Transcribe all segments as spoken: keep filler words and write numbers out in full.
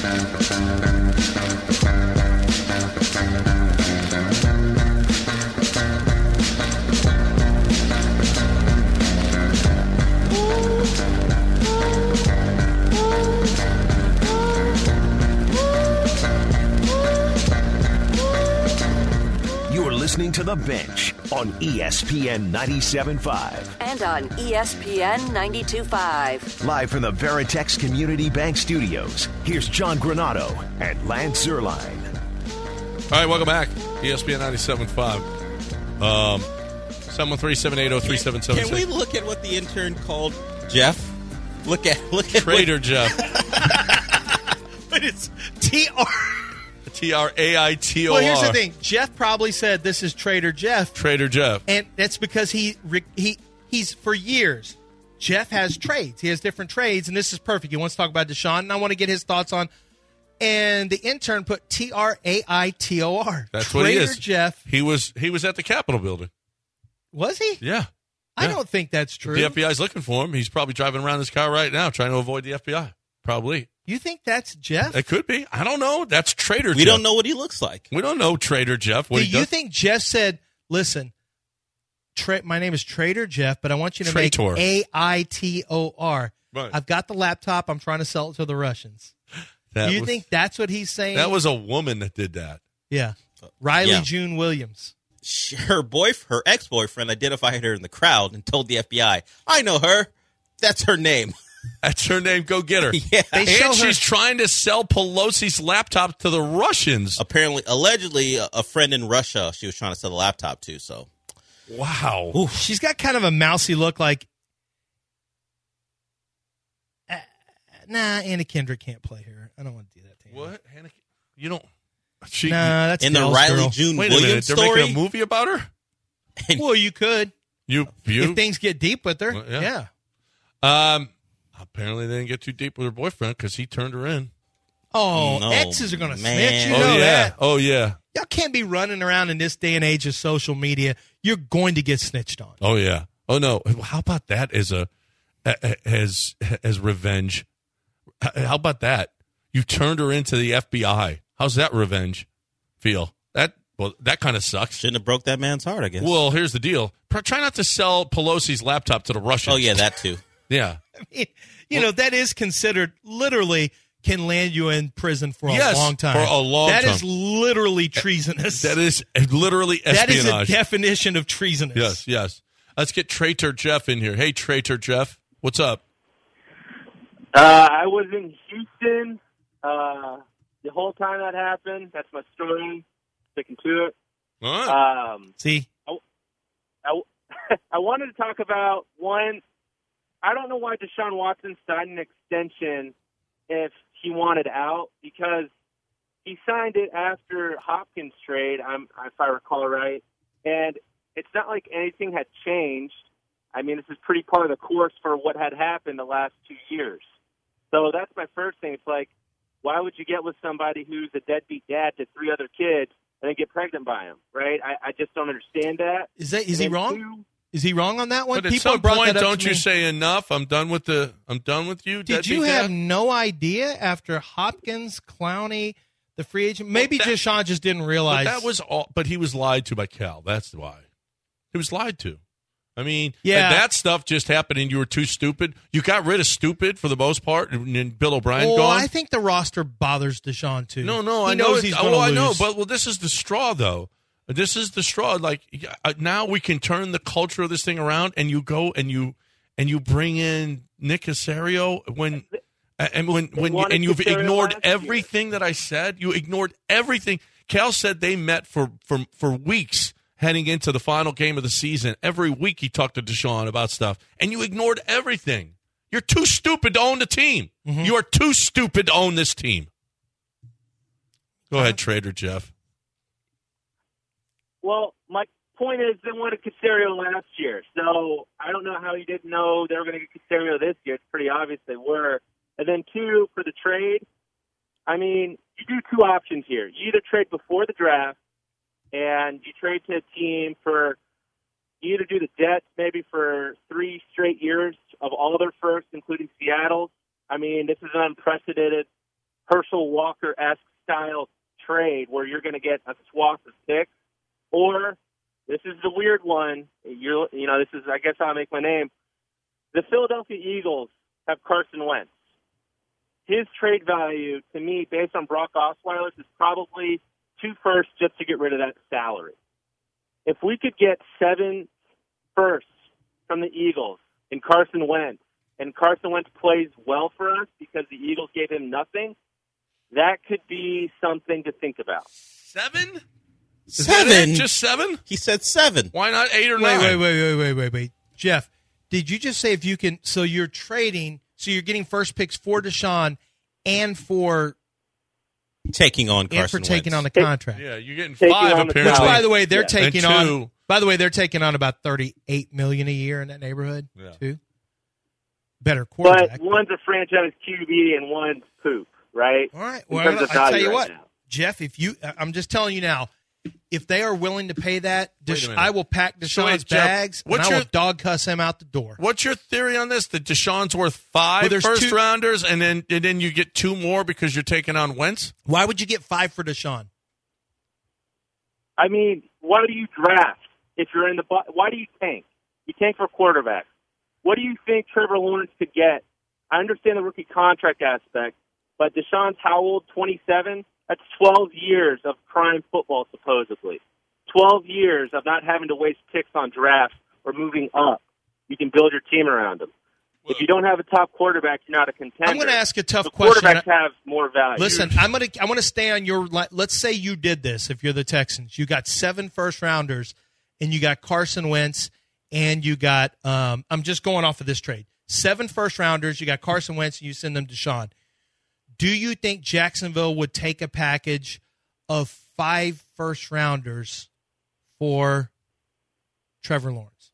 Listening to The Bench on E S P N ninety-seven point five. And on E S P N ninety-two point five. Live from the Veritex Community Bank Studios, here's John Granado and Lance Zierlein. All right, welcome back. E S P N ninety-seven point five. Um, seven one three, seven eight zero, three seven seven six. Can we look at what the intern called Jeff? Look at look at Trader what, Jeff. But it's T R T R A I T O R. Well, here's the thing. Jeff probably said this is Trader Jeff. Trader Jeff. And that's because he he he's, for years, Jeff has trades. He has different trades, and this is perfect. He wants to talk about Deshaun, and I want to get his thoughts on. And the intern put T R A I T O R. That's Trader what he is. Jeff. He was, he was at the Capitol building. Was he? Yeah. I yeah. don't think that's true. The F B I's looking for him. He's probably driving around his car right now trying to avoid the F B I. Probably. You think that's Jeff? It could be. I don't know. That's Trader we Jeff. We don't know what he looks like. We don't know Trader Jeff. What Do he you does. think Jeff said, listen, tra- my name is Trader Jeff, but I want you to Traitor. make A I T O R. Right. I've got the laptop. I'm trying to sell it to the Russians. That Do you was, think that's what he's saying? That was a woman that did that. Yeah. Riley yeah. June Williams. She, her boyf- her ex-boyfriend identified her in the crowd and told the F B I, I know her. That's her name. That's her name. Go get her. Yeah. And show her- she's trying to sell Pelosi's laptop to the Russians. Apparently, allegedly, a, a friend in Russia she was trying to sell the laptop to. So, Wow. Ooh, she's got kind of a mousy look like, uh, nah, Anna Kendrick can't play her. I don't want to do that to you. What? Hannah, you don't. She, Nah, that's in the Dell's Riley girl. June wait a minute. Williams They're story, making a movie about her? Well, you could. You, you? If things get deep with her. Well, yeah. yeah. Um. Apparently, they didn't get too deep with her boyfriend because he turned her in. Oh, No, exes are going to man. snitch. You oh, know yeah. that. Oh, yeah. Y'all can't be running around in this day and age of social media. You're going to get snitched on. Oh, yeah. Oh, no. How about that as a as as revenge? How about that? You turned her into the F B I. How's that revenge feel? That well, that kind of sucks. shouldn't have broke that man's heart, I guess. Well, here's the deal. Try not to sell Pelosi's laptop to the Russians. oh, yeah, that too. Yeah. I mean, you know, that is considered literally can land you in prison for a Yes, long time. for a long That time. is literally treasonous. That is literally That is espionage. a definition of treasonous. Yes, yes. Let's get Trader Jeff in here. Hey, Trader Jeff. What's up? Uh, I was in Houston uh, the whole time that happened. That's my story. Sticking to it. All right. Um, See? I, I, I wanted to talk about one. I don't know why Deshaun Watson signed an extension if he wanted out, because he signed it after Hopkins trade, I'm, if I recall right. And it's not like anything had changed. I mean, this is pretty part of the course for what had happened the last two years. So that's my first thing. It's like, why would you get with somebody who's a deadbeat dad to three other kids and then get pregnant by him, right? I, I just don't understand that. Is that is And he then wrong? two, Is he wrong on that one? But at People some brought point, that up don't to you me. say enough? I'm done with the. I'm done with you. Did deadbeat you have dad? no idea after Hopkins, Clowney, the free agent? Maybe Well, that- Deshaun just didn't But realize. that was all. But he was lied to by Cal. That's why. He was lied to. I mean, Yeah. that stuff just happened, and you were too stupid. You got rid of stupid for the most part, and then Bill O'Brien well, gone. I think the roster bothers Deshaun too. No, no, he I know. knows it- he's oh, going to I lose. know, but well, this is the straw, though. This is the straw. Like uh, now, we can turn the culture of this thing around, and you go and you and you bring in Nick Casario when and when when you, wanted and you've Casario ignored last year. everything that I said. You ignored everything. Cal said they met for for for weeks heading into the final game of the season. Every week he talked to Deshaun about stuff, and you ignored everything. You're too stupid to own the team. Mm-hmm. You are too stupid to own this team. Go ahead, Trader Jeff. Well, my point is they wanted Casario last year, so I don't know how he didn't know they were going to get Casario this year. It's pretty obvious they were. And then two, for the trade, I mean, you do two options here. You either trade before the draft, and you trade to a team for you either do the Jets maybe for three straight years of all their firsts, including Seattle's. I mean, this is an unprecedented Herschel Walker-esque style trade where you're going to get a swath of picks, or this is the weird one. You're, you know, this is, I guess, how I make my name. The Philadelphia Eagles have Carson Wentz. His trade value, to me, based on Brock Osweiler's, is probably two firsts just to get rid of that salary. If we could get seven firsts from the Eagles and Carson Wentz, and Carson Wentz plays well for us because the Eagles gave him nothing, that could be something to think about. Seven? Is Seven? that it? Just seven? He said seven. Why not eight or Wait, nine? wait, wait, wait, wait, wait, wait. Jeff, did you just say if you can, so you're trading, so you're getting first picks for Deshaun and for Taking on and Carson for taking Wentz. on the contract. Yeah, you're getting Taking five on the apparently. Which, salary. by the way, they're Yeah. taking And on. two. By the way, they're taking on about thirty-eight million a year in that neighborhood Yeah. too. Better But quarterback. one's a franchise Q B and one's poop, right? All right. In Well, terms I of tell value you right what, now. Jeff. If you, I'm just telling you now, if they are willing to pay that, Wait a Desha- minute. I will pack So Deshaun's wait, Jeff, bags and what's I will your- dog cuss him out the door. What's your theory on this? That Deshaun's worth five Well, there's first two- rounders, and then and then you get two more because you're taking on Wentz? Why would you get five for Deshaun? I mean, why do you draft if you're in the bu- why do you tank? You tank for quarterbacks. What do you think Trevor Lawrence could get? I understand the rookie contract aspect, but Deshaun's how old? twenty-seven? That's twelve years of prime football, supposedly. twelve years of not having to waste picks on drafts or moving up. You can build your team around them. If you don't have a top quarterback, you're not a contender. I'm going to ask a tough the question. Quarterbacks have more value. Listen, I'm going to I want to stay on your. li- Let's say you did this. If you're the Texans, you got seven first rounders, and you got Carson Wentz, and you got. Um, I'm just going off of this trade. Seven first rounders. You got Carson Wentz, and you send them to Sean. Do you think Jacksonville would take a package of five first rounders for Trevor Lawrence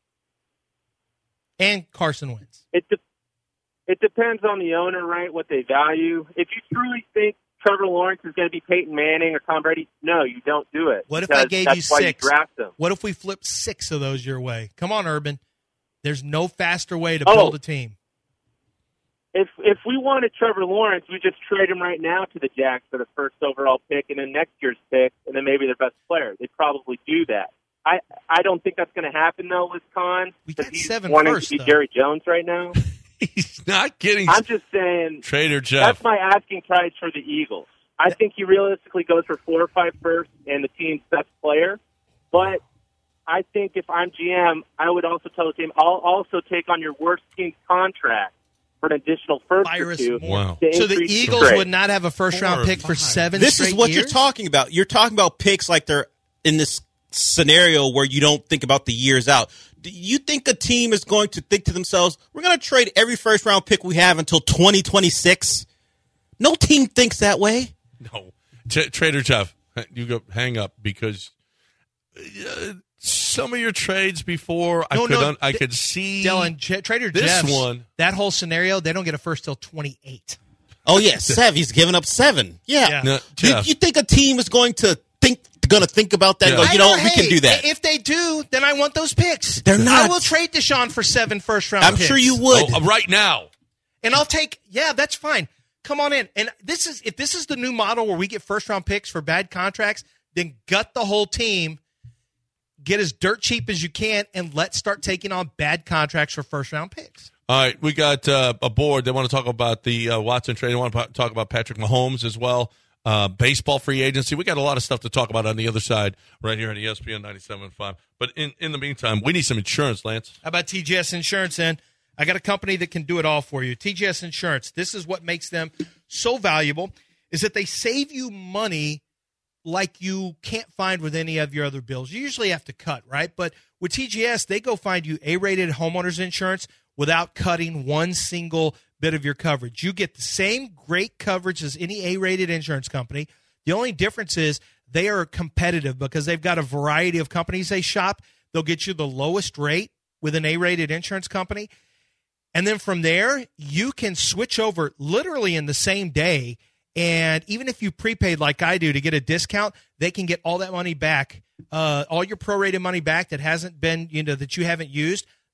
and Carson Wentz? It de- it depends on the owner, right? What they value. If you truly think Trevor Lawrence is going to be Peyton Manning or Tom Brady, no, you don't do it. What if I because gave that's you why six? You draft them. What if we flip six of those your way? Come on, Urban. There's no faster way to Oh. build a team. If if we wanted Trevor Lawrence, we just trade him right now to the Jacks for the first overall pick, and then next year's pick, and then maybe their best player. They probably do that. I I don't think that's going to happen though with Khan. We because got he's seven wanting first, to be though. Jerry Jones right now. He's not getting I'm just saying Trader Jeff. that's my asking price for the Eagles. I think he realistically goes for four or five firsts and the team's best player. But I think if I'm G M, I would also tell the team, I'll also take on your worst team's contract for an additional first Virus or two. more. Wow. to So the increase Eagles trade. would not have a first Four round or pick for five. seven This straight is what years? you're talking about. You're talking about picks like they're in this scenario where you don't think about the years out. Do you think a team is going to think to themselves, we're going to trade every first round pick we have until twenty twenty-six? No team thinks that way. No. T- Trader Jeff, you go hang up because uh, some of your trades before I No, could no, un- I D- could see Dylan, J- Trader this Jeff's, one. that whole scenario, they don't get a first till twenty-eight. Oh, yeah, Sev, he's giving up seven. Yeah. Yeah. No, You, Jeff. you think a team is going to think, going to think about that and Yeah. go, you I know, don't- we can hey, do that? If they do, then I want those picks. They're not. I will trade Deshaun for seven first round I'm picks. sure you would. Oh, uh, right now. And I'll take, yeah, that's fine. Come on in. And this is, if this is the new model where we get first round picks for bad contracts, then gut the whole team, get as dirt cheap as you can, and let's start taking on bad contracts for first round picks. All right, we got uh, a board. They want to talk about the uh, Watson trade. They want to talk about Patrick Mahomes as well. Uh, baseball free agency. We got a lot of stuff to talk about on the other side right here on E S P N ninety-seven point five. But in, in the meantime, we need some insurance, Lance. How about T G S Insurance then? I got a company that can do it all for you. T G S Insurance. This is what makes them so valuable is that they save you money like you can't find with any of your other bills. You usually have to cut, right? But with T G S, they go find you A-rated homeowners insurance without cutting one single bit of your coverage. You get the same great coverage as any A-rated insurance company. The only difference is they are competitive because they've got a variety of companies they shop. They'll get you the lowest rate with an A-rated insurance company. And then from there, you can switch over literally in the same day. And even if you prepaid like I do to get a discount, they can get all that money back, uh, all your prorated money back that hasn't been, you know, that you haven't used.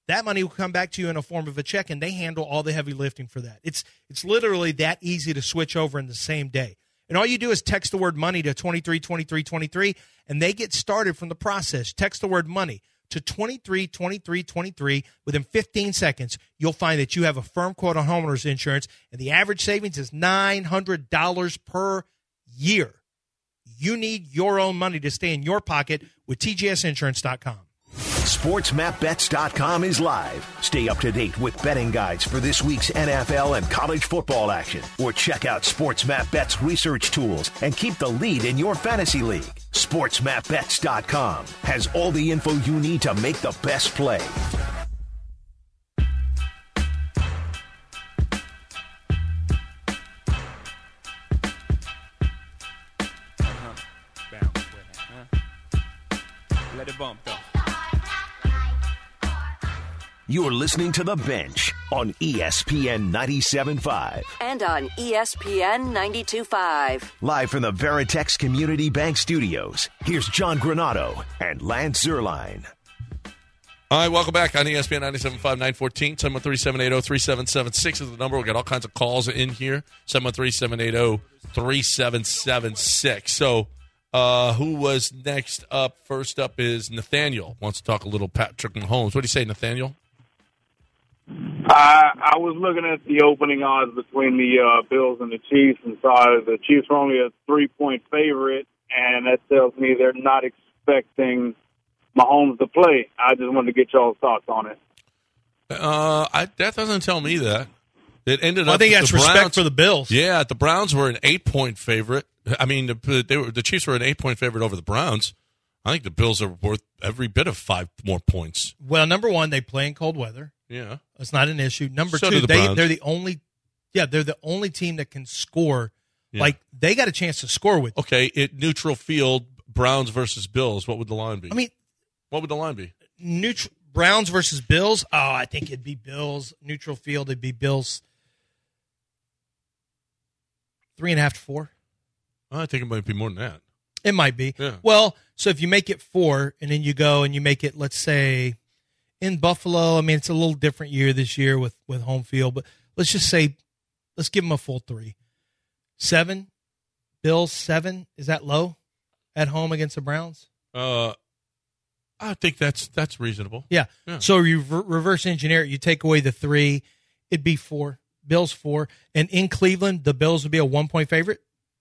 That money will come back to you in a form of a check, and they handle all the heavy lifting for that. It's it's literally that easy to switch over in the same day. And all you do is text the word money to twenty-three twenty-three twenty-three, and they get started from the process. Text the word money to twenty-three twenty-three twenty-three. Within fifteen seconds, you'll find that you have a firm quote on homeowners insurance, and the average savings is nine hundred dollars per year. You need your own money to stay in your pocket with T G S insurance dot com. Sports Map Bets dot com is live. Stay up to date with betting guides for this week's N F L and college football action. Or check out SportsMap Bet's research tools and keep the lead in your fantasy league. Sports Map Bets dot com has all the info you need to make the best play. Uh-huh. Bounce with it, huh? Let it bump, though. You're listening to The Bench on E S P N ninety-seven point five. And on E S P N ninety-two point five. Live from the Veritex Community Bank Studios, here's John Granado and Lance Zierlein. All right, welcome back on E S P N ninety-seven point five, nine fourteen, seven one three, seven eight zero, three seven seven six is the number. We'll get all kinds of calls in here, seven one three, seven eight zero, three seven seven six. So uh, who was next up? First up is Nathaniel. Wants to talk a little Patrick Mahomes. What do you say, Nathaniel? I, I was looking at the opening odds between the uh, Bills and the Chiefs and saw the Chiefs were only a three-point favorite, and that tells me they're not expecting Mahomes to play. I just wanted to get y'all's thoughts on it. Uh, I, that doesn't tell me that. It ended well, up. I think that's the respect Browns, for the Bills. Yeah, the Browns were an eight-point favorite. I mean, the, they were, the Chiefs were an eight-point favorite over the Browns. I think the Bills are worth every bit of five more points. Well, number one, they play in cold weather. Yeah, it's not an issue. Number so two, the they they're the only, yeah, they're the only team that can score. Yeah. Like they got a chance to score with. Okay, it neutral field, Browns versus Bills. What would the line be? I mean, what would the line be? Neutral Browns versus Bills. Oh, I think it'd be Bills. Neutral field, it'd be Bills. Three and a half to four. I think it might be more than that. It might be. Yeah. Well, so if you make it four, and then you go and you make it, let's say, in Buffalo. I mean, it's a little different year this year with, with home field, but let's just say, let's give them a full three. Seven, Bills seven. Is that low at home against the Browns? Uh, I think that's that's reasonable. Yeah. yeah. So you re- reverse engineer it. You take away the three, it'd be four. Bills four, and in Cleveland, the Bills would be a one point favorite.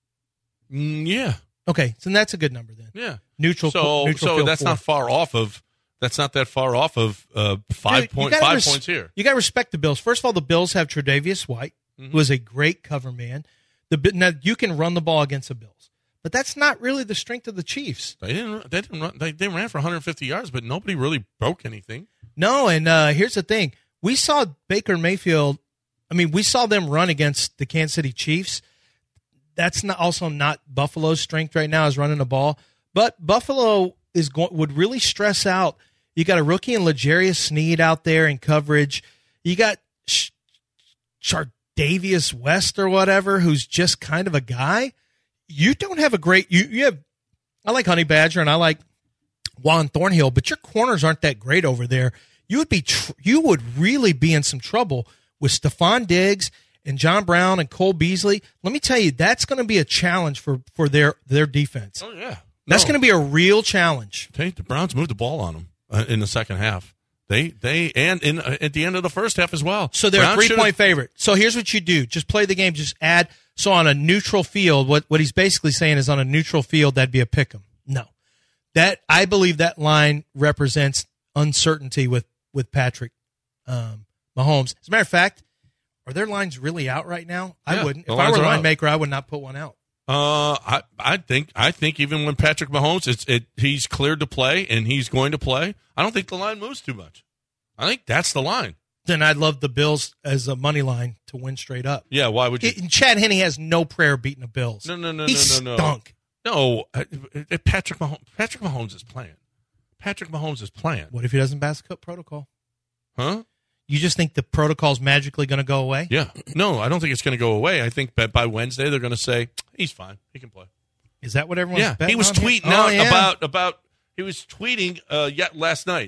Mm, yeah. Okay, so that's a good number then. Yeah. Neutral. So neutral so that's four. not far off of. That's not that far off of uh, five Dude, point five res- points here. You got to respect the Bills. First of all, the Bills have Tre'Davious White, mm-hmm. who is a great cover man. The now you can run the ball against the Bills, but that's not really the strength of the Chiefs. They didn't. They didn't. Run, they, they ran for one hundred fifty yards, but nobody really broke anything. No, and uh, here's the thing: we saw Baker Mayfield. I mean, we saw them run against the Kansas City Chiefs. That's not also not Buffalo's strength right now is running the ball, but Buffalo is going would really stress out. You got a rookie in L'Jarius Sneed out there in coverage. You got Sh- Chardavius West or whatever, who's just kind of a guy. You don't have a great. You you have. I like Honey Badger and I like Juan Thornhill, but your corners aren't that great over there. You would be tr- you would really be in some trouble with Stephon Diggs and John Brown and Cole Beasley. Let me tell you, that's going to be a challenge for, for their their defense. Oh yeah, that's no. going to be a real challenge. Okay, the Browns moved the ball on them uh, in the second half. They they and in uh, at the end of the first half as well. So they're Browns a three point favorite. So here's what you do: just play the game. Just add. So on a neutral field, what what he's basically saying is on a neutral field that'd be a pick 'em. No, that I believe that line represents uncertainty with with Patrick um, Mahomes. As a matter of fact, are their lines really out right now? I Yeah, wouldn't. the If I lines were a are line out. maker, I would not put one out. Uh, I I think I think even when Patrick Mahomes, it's it he's cleared to play and he's going to play. I don't think the line moves too much. I think that's the line. Then I'd love the Bills as a money line to win straight up. Yeah, why would you? It, Chad Henne has no prayer beating the Bills. No, no, no, he no, no, no. stunk. No, uh, uh, Patrick Mahomes. Patrick Mahomes is playing. Patrick Mahomes is playing. What if he doesn't pass the cup protocol? Huh? You just think the protocol's magically going to go away? Yeah. No, I don't think it's going to go away. I think that by Wednesday they're going to say he's fine. He can play. Is that what everyone's Yeah. betting He was on here? tweeting Oh, out yeah. about about. He was tweeting uh, yet last night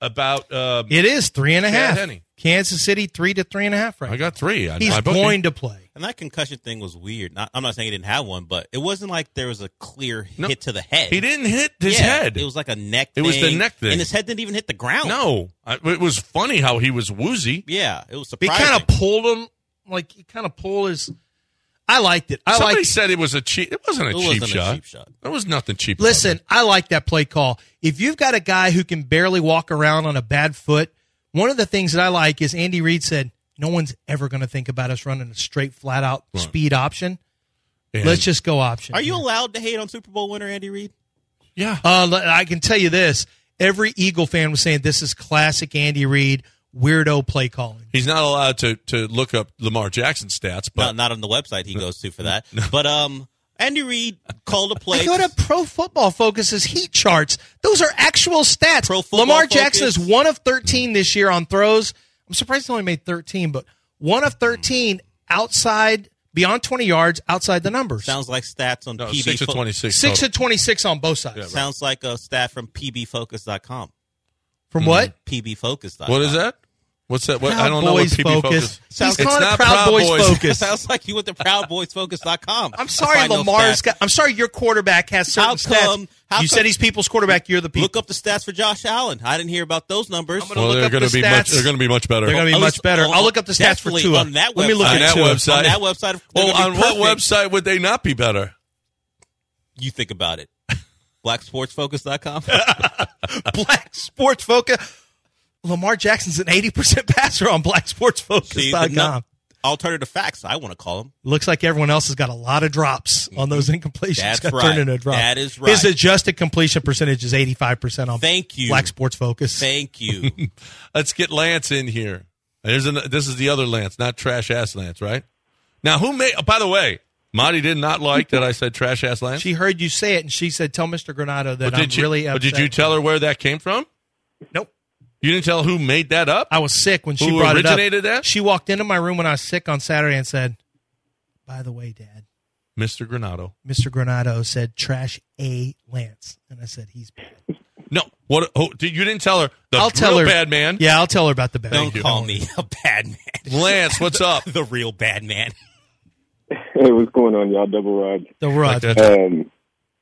about uh, It is three and a half. Henny. Kansas City three to three and a half right I got three. I, He's I booked going it. to play. And that concussion thing was weird. Not, I'm not saying he didn't have one, but it wasn't like there was a clear No. hit to the head. He didn't hit his Yeah, head. It was like a neck It thing. was the neck thing. And his head didn't even hit the ground. No. I, it was funny how he was woozy. Yeah, it was He surprising. kind of pulled him, like he kind of pulled his. I liked it. I Somebody liked. said it was a cheap. It wasn't a, It cheap, wasn't a shot. cheap shot. There was nothing cheap. about Listen, it. I like that play call. If you've got a guy who can barely walk around on a bad foot, one of the things that I like is Andy Reid said, no one's ever going to think about us running a straight, flat out Right. speed option. And- Let's just go option. Are you here. allowed to hate on Super Bowl winner Andy Reid? Yeah. Uh, l- I can tell you this. Every Eagle fan was saying this is classic Andy Reid weirdo play calling. He's not allowed to, to look up Lamar Jackson stats, but Not, not on the website he goes to for that. But um, Andy Reid called a play. I go to Pro Football Focus's heat charts. Those are actual stats. Pro Football Lamar Jackson Focus. is one of thirteen this year on throws. I'm surprised he only made thirteen, but one of thirteen outside, beyond twenty yards, outside the numbers. Sounds like stats on no, P B. six to Fo- twenty-six. Six total. to twenty-six on both sides. Yeah, right. Sounds like a stat from P B focus dot com. From what? P B focus dot com. What is that? What's that? What, Proud I don't know what Boys P B Focus. Focus. He's It's calling it not Proud, Proud Boys, Boys. Focus. Sounds like you went to proud boys focus dot com. I'm sorry, I find no Lamar's stats. got. I'm sorry, your quarterback has certain How come- stats. how you come- said he's people's quarterback. You're the people. Look up the stats for Josh Allen. I didn't hear about those numbers. I'm gonna Well, look they're up going to the be much. stats. They're going to be much better. They're going to be At much least better. on- I'll look up the stats for definitely Tua. on that Let me look website. On at that Tua. website. On that website, they're well, gonna on be what perfect. website would they not be better? You think about it. black sports focus dot com. Black Sports Focus. Lamar Jackson's an eighty percent passer on black sports focus See, dot the com. nut- alternative facts, I want to call them. Looks like everyone else has got a lot of drops on those incompletions. That's got right. turned into a drop. That is right. His adjusted completion percentage is eighty-five percent on Thank you. Black Sports Focus. Thank you. Let's get Lance in here. Here's an, this is the other Lance, not trash ass Lance, right? Now, who made? Oh, by the way, Marty did not like that I said trash ass Lance. She heard you say it, and she said, "Tell Mister Granado that but I'm did you, really but upset." did you tell her where that came from? Nope. You didn't tell who made that up? I was sick when she Who brought originated it up. that? She walked into my room when I was sick on Saturday and said, "By the way, Dad, Mister Granado. Mister Granado said trash a Lance," and I said, "He's bad." No, what? Oh, did you didn't tell her? The I'll tell real her. bad man. Yeah, I'll tell her about the bad. Don't you. call me a bad man. Lance, what's up? The real bad man. Hey, what's going on, y'all? Double Rods. The rod. Like that. Um,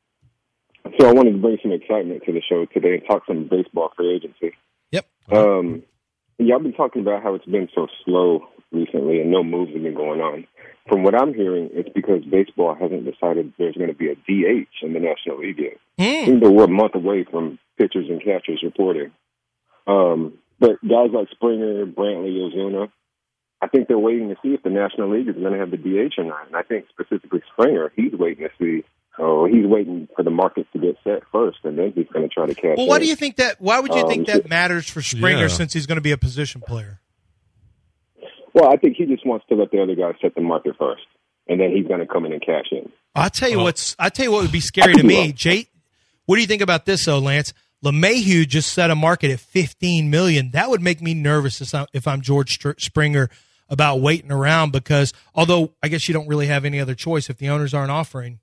so I wanted to bring some excitement to the show today and talk some baseball free agency. Yep. Um, y'all been talking about how it's been so slow recently and no moves have been going on. From what I'm hearing, it's because baseball hasn't decided there's going to be a D H in the National League yet. Mm. Even though we're a month away from pitchers and catchers reporting. Um, but guys like Springer, Brantley, Ozuna, I think they're waiting to see if the National League is going to have the D H or not. And I think specifically Springer, he's waiting to see. Oh, he's waiting for the market to get set first, and then he's going to try to catch. Well, why in. do you think that? Why would you Um, think that matters for Springer Yeah. since he's going to be a position player? Well, I think he just wants to let the other guys set the market first, and then he's going to come in and cash in. I'll tell you Well- what's. I tell you what would be scary I could to be me, wrong. Jay. What do you think about this, though, Lance? LeMahieu just set a market at fifteen million. That would make me nervous if I'm- if I'm George Str- Springer about waiting around because although I guess you don't really have any other choice if the owners aren't offering.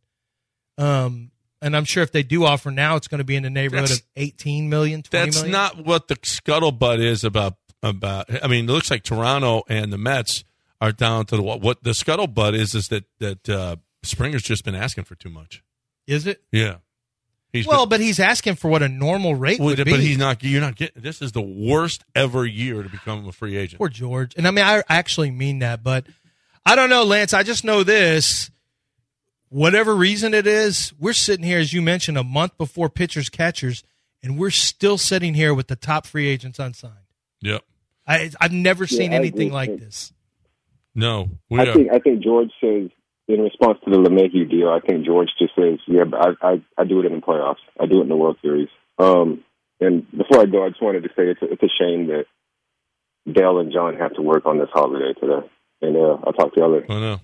Um, and I'm sure if they do offer now, it's going to be in the neighborhood That's- of eighteen million, twenty That's million. not what the scuttlebutt is about. About I mean, it looks like Toronto and the Mets are down to the what, what the scuttlebutt is is that that uh, Springer's just been asking for too much. Is it? Yeah, he's Well, been, but he's asking for what a normal rate well, would but be. he's not. You're not getting. This is the worst ever year to become a free agent. Poor George. And I mean, I actually mean that, but I don't know, Lance. I just know this. Whatever reason it is, we're sitting here, as you mentioned, a month before pitchers, catchers, and we're still sitting here with the top free agents unsigned. Yep. I, I've never seen I anything agree. like this. No, we I are. think I think George says in response to the LeMahieu deal, I think George just says, "Yeah, but I, I I do it in the playoffs. I do it in the World Series." Um, and before I go, I just wanted to say it's a, it's a shame that Dale and John have to work on this holiday today. And uh, I'll talk to you later. I know.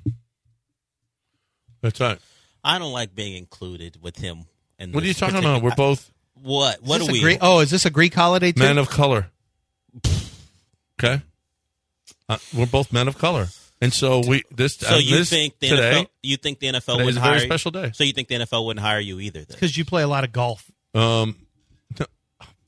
That's right. I don't like being included with him. In What are you this talking particular- about? We're both What? Is What this are a we? Greek- oh, is this a Greek holiday too? men of color. Okay. Uh, we're both men of color, and so we this. So uh, you this think the today? N F L? You think the N F L Today is wouldn't a very hire? special day. So you think the N F L wouldn't hire you either? Then? Because you play a lot of golf. Um,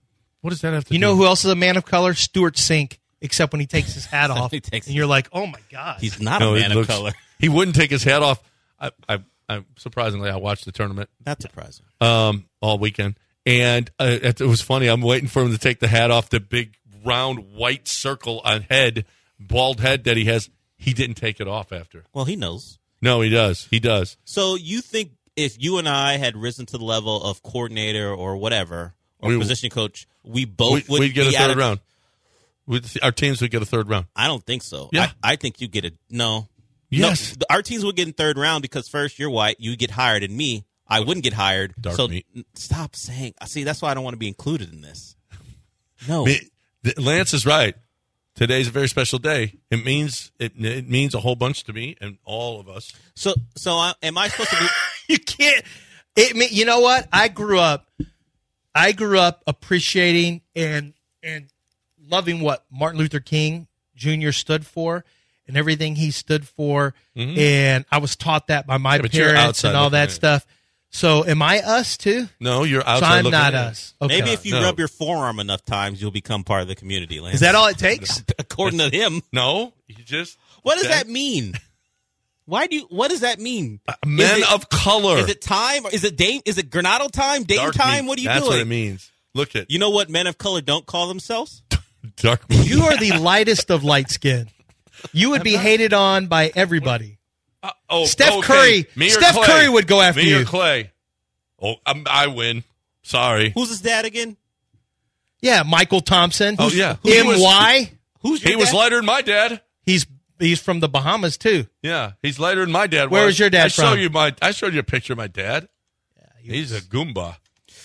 What does that have to You do? know who else is a man of color? Stuart Sink, except when he takes his hat off. He takes and you're like, oh, my God. He's not No, a he man looks- of color. He wouldn't take his hat off. I, I, I surprisingly, I watched the tournament Not surprising. um, all weekend, and uh, it, it was funny. I'm waiting for him to take the hat off the big round white circle on head, bald head that he has. He didn't take it off after. Well, he knows. No, he does. He does. So you think if you and I had risen to the level of coordinator or whatever, or We- position coach, we both We, would we'd get a be third out of- round. We'd, our teams would get a third round. I don't think so. Yeah. I, I think you get a no. Yes. No, our teams would get in third round because first you're white, you get hired, and me, I wouldn't get hired. Dark so meat. n- stop saying. See, that's why I don't want to be included in this. No, Me- th- Lance is right. Today's a very special day. It means it, it means a whole bunch to me and all of us. so so I, am I supposed to be? You can't. It, me- you know what? I grew up. I grew up appreciating and and loving what Martin Luther King Junior stood for and everything he stood for, Mhm. and I was taught that by my Yeah, but you're parents outside and all looking that in. stuff. So, am I us too? No, you're So outside I'm looking not in. us. Okay. Maybe if you No. rub your forearm enough times, you'll become part of the community. Lance. Is that all it takes? According to him, No, you just what does Okay. that mean? Why do you? What does that mean? men Is it- of color. Is it time? Or is it Dame? Is it Granado time? Dame Dark time? meat. What are you That's doing? what it means. Look at You know what men of color don't call themselves? dark meat. You are the lightest of light skin. You would be hated on by everybody. Uh, oh, Steph okay. Curry- Me or Steph Clay? Curry would go after Me you. or Clay. Oh, I'm, I win. Sorry. Who's his dad again? Yeah, Michael Thompson. Oh, yeah. M He Y. Who's your He was dad? lighter than my dad. He's he's from the Bahamas too. Yeah, he's lighter than my dad. Where was was your dad I showed from? you my. I showed you a picture of my dad. He's a Goomba.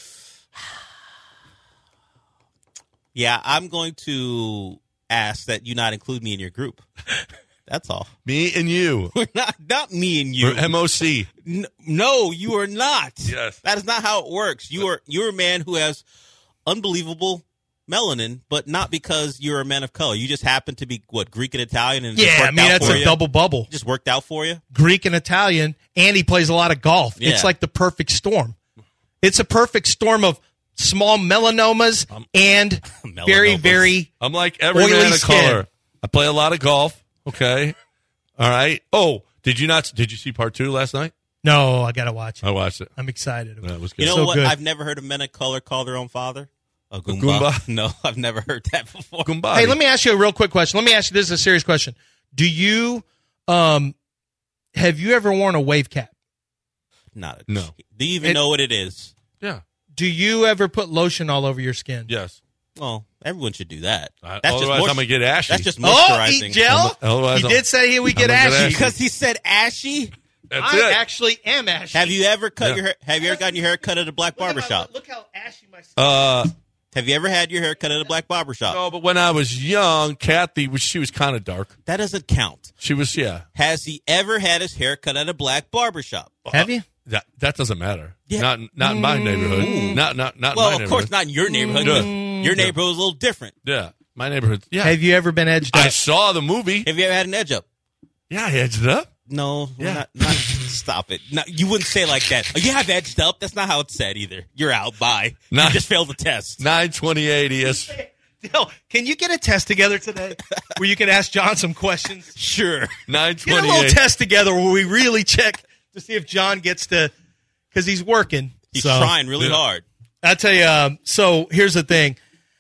Yeah, I'm going to ask that you not include me in your group. That's all. Me and you. We're not not me and you. We're M O C. N- no, you are not. Yes. That is not how it works. You are you're a man who has unbelievable melanin, but not because you're a man of color. You just happen to be what, Greek and Italian, and it just Yeah, I worked mean out that's for a you? double bubble. Just worked out for you. Greek and Italian, and he plays a lot of golf. Yeah. It's like the perfect storm. It's a perfect storm of small melanomas and very, Melanomas. very I'm like every Oily man of skin. color. I play a lot of golf. Okay. All right. Oh, did you not? Did you see part two last night? No, I gotta watch it. I watched it. I'm excited. That was good. You know So what? good. I've never heard a men of color call their own father a Goomba. Goomba? No, I've never heard that before. Goomba. Hey, let me ask you a real quick question. Let me ask you this is a serious question. Do you um have you ever worn a wave cap? Not a, No. Do you even It- know what it is? Yeah. Do you ever put lotion all over your skin? Yes. Well, everyone should do that. Uh, That's just otherwise, moist- I'm gonna get ashy. That's just Oh, moisturizing. eat gel? Otherwise, he I'm- did say he would get I'm gonna get ashy. ashy. Because he said ashy. That's I it. actually am ashy. Have you ever cut Yeah. your hair? Have you ever gotten your hair cut at a black Look at barber my- shop? Look how ashy my skin uh, Have you ever had your hair cut at a black barber shop? no, but when I was young, Kathy was she was kind of dark. That doesn't count. She was yeah. Has he ever had his hair cut at a black barber shop? Have you? That that doesn't matter. Yeah. Not not in my neighborhood. Not not not in Well, my of neighborhood. course not in your neighborhood. Yeah. but Your neighborhood is a little different. Yeah, my neighborhood. Yeah, Have you ever been edged I up? saw the movie. Have you ever had an edge up? Yeah, I edged it up. No, Yeah. not, not stop it. No, you wouldn't say like that. Oh, you have edged up. That's not how it's said either. You're out. Bye. Nah. You just failed the test. Nine twenty eight E S. Dale, can you get a test together today where you can ask John some questions? Sure. Nine Get a twenty little eight. test together where we really check to see if John gets to, because he's working. He's So, trying really Yeah. hard. I tell you, um, so here's the thing.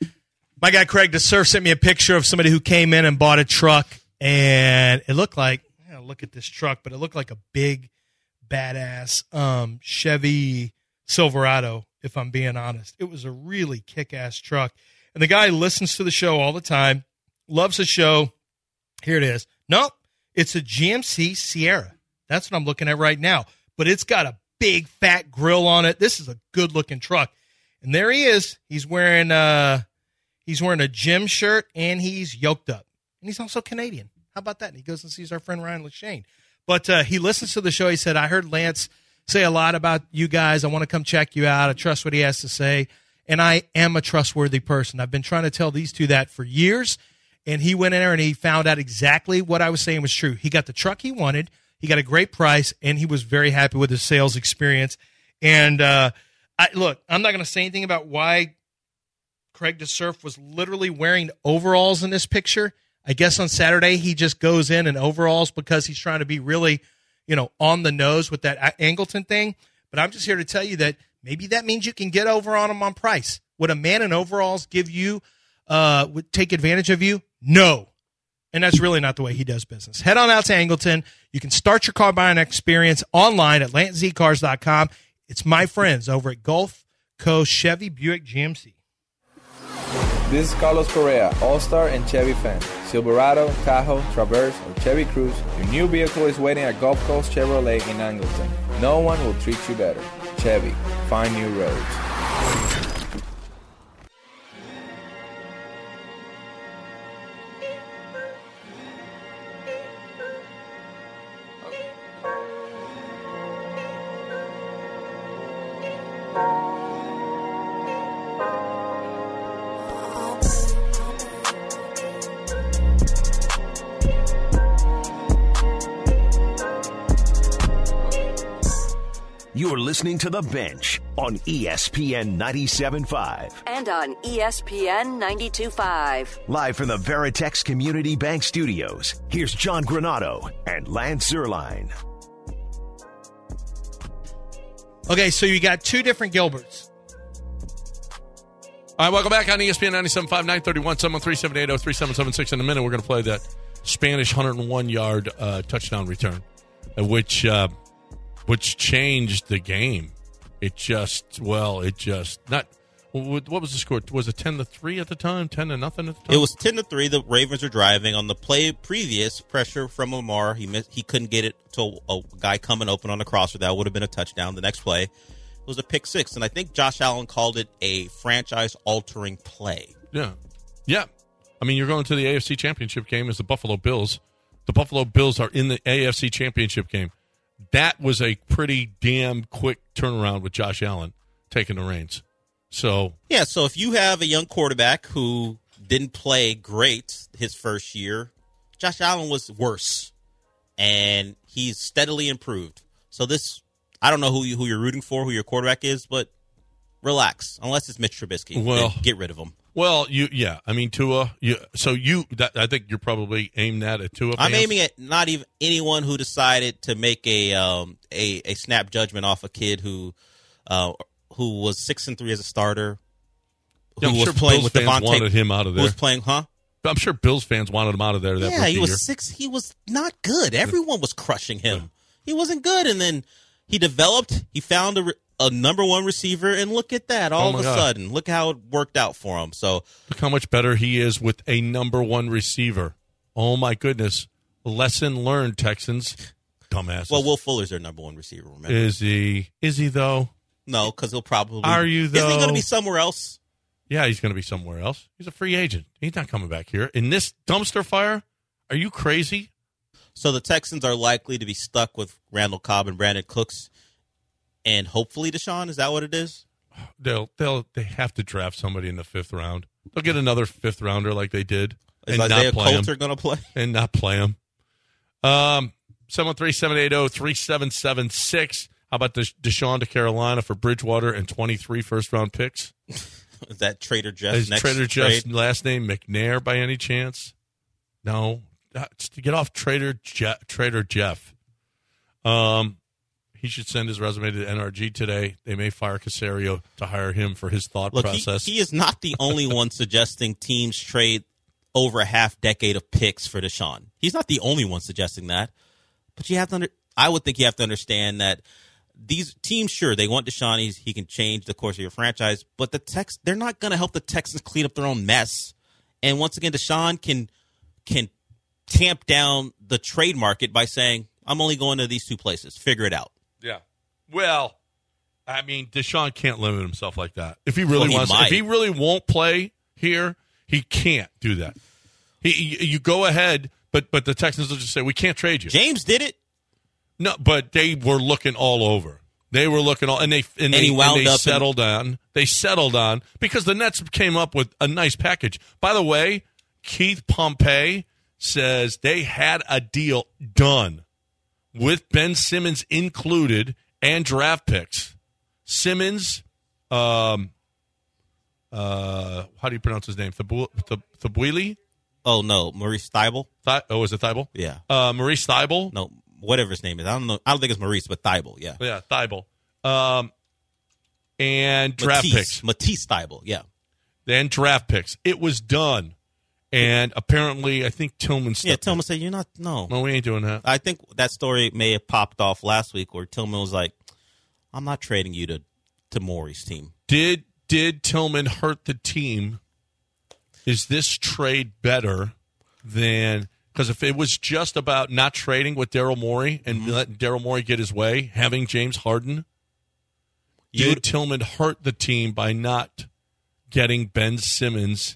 My guy Craig DeSurf sent me a picture of somebody who came in and bought a truck, and it looked like, yeah, look at this truck, but it looked like a big, badass um, Chevy Silverado, if I'm being honest. It was a really kick-ass truck. And the guy listens to the show all the time, loves the show. Here it is. Nope, it's a G M C Sierra. That's what I'm looking at right now. But it's got a big, fat grill on it. This is a good-looking truck. And there he is. He's wearing uh he's wearing a gym shirt and he's yoked up. And he's also Canadian. How about that? And he goes and sees our friend Ryan Lashane. But uh, he listens to the show. He said, I heard Lance say a lot about you guys. I want to come check you out. I trust what he has to say. And I am a trustworthy person. I've been trying to tell these two that for years. And he went in there and he found out exactly what I was saying was true. He got the truck he wanted. He got a great price, and he was very happy with his sales experience. And uh, I, look, I'm not going to say anything about why Craig DeSurf was literally wearing overalls in this picture. I guess on Saturday he just goes in in overalls because he's trying to be really, you know, on the nose with that Angleton thing. But I'm just here to tell you that maybe that means you can get over on him on price. Would a man in overalls give you, uh, would take advantage of you? No. And that's really not the way he does business. Head on out to Angleton. You can start your car buying experience online at lance z cars dot com. It's my friends over at Gulf Coast Chevy Buick G M C. This is Carlos Correa, All-Star and Chevy fan. Silverado, Tahoe, Traverse, or Chevy Cruze, your new vehicle is waiting at Gulf Coast Chevrolet in Angleton. No one will treat you better. Chevy, find new roads. You're listening to The Bench on E S P N ninety-seven point five. And on E S P N ninety-two point five. Live from the Veritex Community Bank Studios, here's John Granato and Lance Zierlein. Okay, so you got two different Gilberts. All right, welcome back on E S P N ninety-seven point five, nine thirty-one, seven one three, seven eight zero, three seven seven six. In a minute, we're going to play that Spanish one hundred one yard uh, touchdown return, uh, which... Uh, Which changed the game. It just, well, it just, not, what was the score? Was it ten to three at the time? ten to nothing at the time? It was ten to three. The Ravens are driving. On the play previous, pressure from Lamar. He missed, he couldn't get it to a guy coming open on the crosser. That would have been a touchdown. The next play, it was a pick six. And I think Josh Allen called it a franchise-altering play. Yeah. Yeah. I mean, you're going to the A F C Championship game as the Buffalo Bills. The Buffalo Bills are in the A F C Championship game. That was a pretty damn quick turnaround with Josh Allen taking the reins. So yeah, so if you have a young quarterback who didn't play great his first year, Josh Allen was worse, and he's steadily improved. So this, I don't know who you, who you're rooting for, who your quarterback is, but relax. Unless it's Mitch Trubisky, well, get rid of him. Well, you yeah, I mean Tua. You, so you, that, I think you're probably aimed that at Tua. I'm fans. aiming at not even anyone who decided to make a um, a, a snap judgment off a kid who uh, who was six and three as a starter, who yeah, I'm was sure playing Bills with fans Devontae. wanted him out of there. Who was playing, huh? I'm sure Bills fans wanted him out of there. That yeah, he was year. six. He was not good. Everyone was crushing him. Yeah. He wasn't good, and then he developed. He found a. A number one receiver, and look at that. All oh of a God. sudden, look how it worked out for him. So look how much better he is with a number one receiver. Oh, my goodness. Lesson learned, Texans. Dumbasses. Well, Will Fuller's their number one receiver, remember? Is he? Is he, though? No, because he'll probably... Are you, though? Isn't he going to be somewhere else? Yeah, he's going to be somewhere else. He's a free agent. He's not coming back here. In this dumpster fire? Are you crazy? So the Texans are likely to be stuck with Randall Cobb and Brandon Cooks and hopefully Deshaun. Is that what it is? They'll they'll they have to draft somebody in the fifth round. They'll get another fifth rounder like they did. Is and Isaiah not play Coulter him, going to play? And not play him. Um, seven one three, seven eight zero, three seven seven six. How about the Deshaun to Carolina for Bridgewater and twenty-three first-round picks? Is that Trader Jeff's Is next Trader Jeff's trade? last name McNair by any chance? No. Uh, to get off Trader Je- Trader Jeff. Um, he should send his resume to N R G today. They may fire Caserio to hire him for his thought Look, process. He, he is not the only one suggesting teams trade over a half decade of picks for Deshaun. He's not the only one suggesting that. But you have to under, I would think you have to understand that these teams, sure, they want Deshaun. He's, he can change the course of your franchise. But the Tex, they're not going to help the Texans clean up their own mess. And once again, Deshaun can can tamp down the trade market by saying, I'm only going to these two places. Figure it out. Yeah. Well, I mean, Deshaun can't limit himself like that. If he really Well, he wants, might. if he really won't play here, he can't do that. He, he- you go ahead, but but the Texans will just say we can't trade you. James did it. No, but they were looking all over. They were looking all, and they and, And they, he wound and they up in- settled on. They settled on because the Nets came up with a nice package. By the way, Keith Pompey says they had a deal done with Ben Simmons included and draft picks. Simmons, um, uh, how do you pronounce his name? Thibault? Oh, no. Maurice Thibault? Th- oh, is it Thibault? Yeah. Uh, Maurice Thibault? No, whatever his name is. I don't know. I don't think it's Maurice, but Thibault, yeah. Yeah, Thibault. Um, and draft Matisse. picks. Matisse Thibault, yeah. Then draft picks. It was done. And apparently, I think Tillman Yeah, Tillman said, you're not, no. No, we ain't doing that. I think that story may have popped off last week where Tillman was like, I'm not trading you to, to Maury's team. Did did Tillman hurt the team? Is this trade better than – because if it was just about not trading with Daryl Morey and mm-hmm. letting Daryl Morey get his way, having James Harden, did You'd, Tillman hurt the team by not getting Ben Simmons